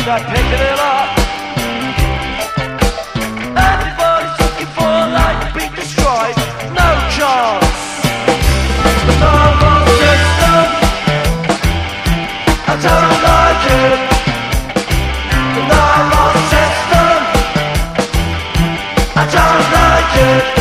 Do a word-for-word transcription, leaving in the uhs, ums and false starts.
start picking it up. Everybody's looking for a light to be destroyed. No chance. The normal system, I don't like it. The normal system, I don't like it.